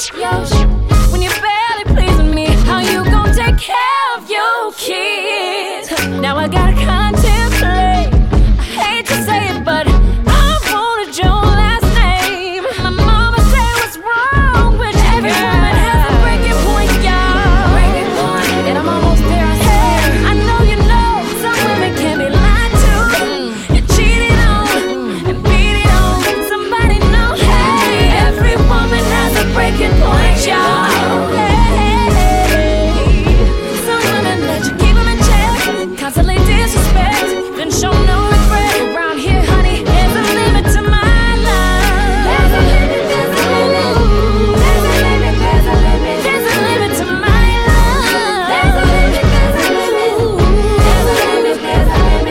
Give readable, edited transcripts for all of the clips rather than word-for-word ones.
When you're barely pleasing me, how you gon' take care of your kids? Now I gotta contemplate. I hate to say it, but I wanted your last name. My mama said what's wrong with you? Every woman has a breaking point, y'all. And I'm almost there, I swear. I know you know some women can be lied to and cheated on and beat it on. Somebody know, hey, every woman has a breaking point, y'all. Some women let you keep them in check, constantly disrespect, then show no regret. Around here, honey, there's a limit to my love. There's a limit, there's a limit. There's a limit, there's a limit. There's a limit to my love. There's a limit, there's a limit. There's a limit, there's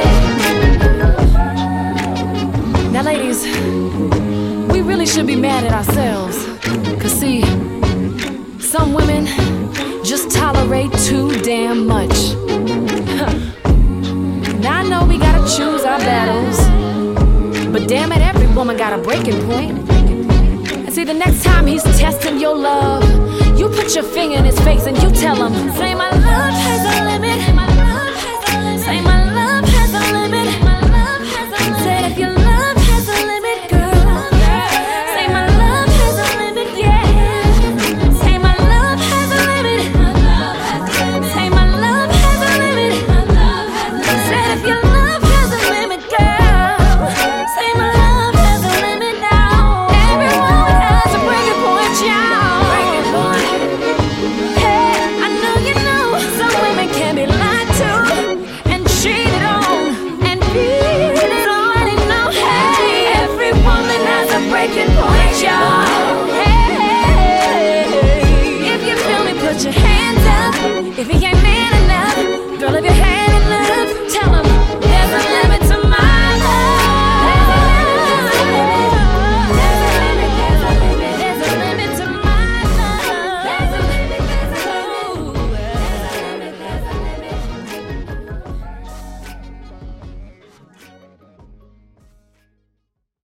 a limit. Now, ladies, we really should be mad at ourselves. 'Cause see, some women just tolerate too damn much. Now I know we gotta choose our battles, but damn it, every woman got a breaking point. And see, the next time he's testing your love, you put your finger in his face and you tell him, say my love has a limit. Say my love has a limit. Say if your love has a limit, girl. Say my love has a limit, yeah. Say my love has a limit. Say my love has a limit. Say if your love has a limit, girl. Say my love has a limit now. Everyone has a breaking point, y'all. Hey, I know you know some women can be lied to and cheated on and beaten on. I know, hey, every woman has a breaking point, y'all. Hey, if you feel me, put your hands up. If he ain't